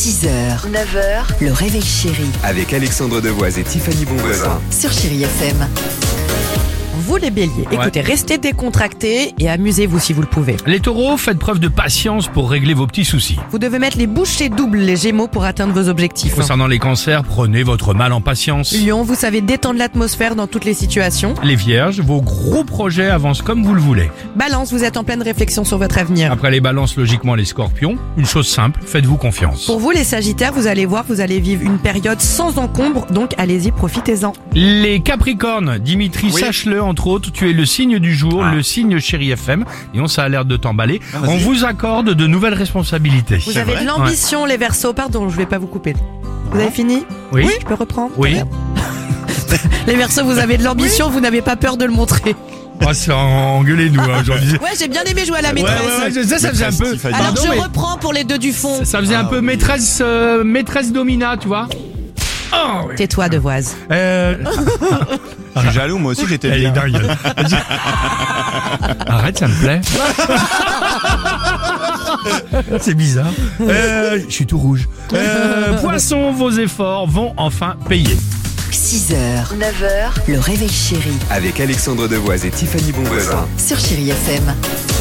6h, 9h, le réveil chéri Avec Alexandre Devoise et Tiffany Bonvoisin. sur Chéri FM. Vous les béliers, écoutez, restez décontractés et amusez-vous si vous le pouvez. Les taureaux, faites preuve de patience pour régler vos petits soucis. Vous devez mettre les bouchées doubles les gémeaux pour atteindre vos objectifs. Concernant les cancers, prenez votre mal en patience. Lion, vous savez détendre l'atmosphère dans toutes les situations. Les vierges, vos gros projets avancent comme vous le voulez. Balance, vous êtes en pleine réflexion sur votre avenir. Après les balances, logiquement les scorpions, une chose simple, faites-vous confiance. Pour vous les sagittaires, vous allez voir, vous allez vivre une période sans encombre, donc allez-y, profitez-en. Les capricornes, Dimitri, sache-le, entre autres, tu es le signe du jour, le signe Chéri FM. Et ça a l'air de t'emballer. On vous accorde de nouvelles responsabilités. Vous avez de l'ambition les Verseaux, pardon, je vais pas vous couper. Vous avez fini? Oui. Je peux reprendre? Oui. Les Verseaux, vous avez de l'ambition, vous n'avez pas peur de le montrer. Oh, c'est engueulé nous aujourd'hui. Ouais, j'ai bien aimé jouer à la maîtresse. Ça faisait un peu. Alors Pardon, mais reprends pour les deux du fond. ça faisait un peu maîtresse domina, tu vois. Oh, oui. Tais-toi, Devoise. Je suis jaloux, moi aussi j'étais Elle est bien. dingue. Arrête, ça me plaît. C'est bizarre. Je suis tout rouge. Poisson, vos efforts vont enfin payer. 6h, 9h, le réveil chéri Avec Alexandre Devoise et Tiffany Bonvoisin. sur Chéri FM.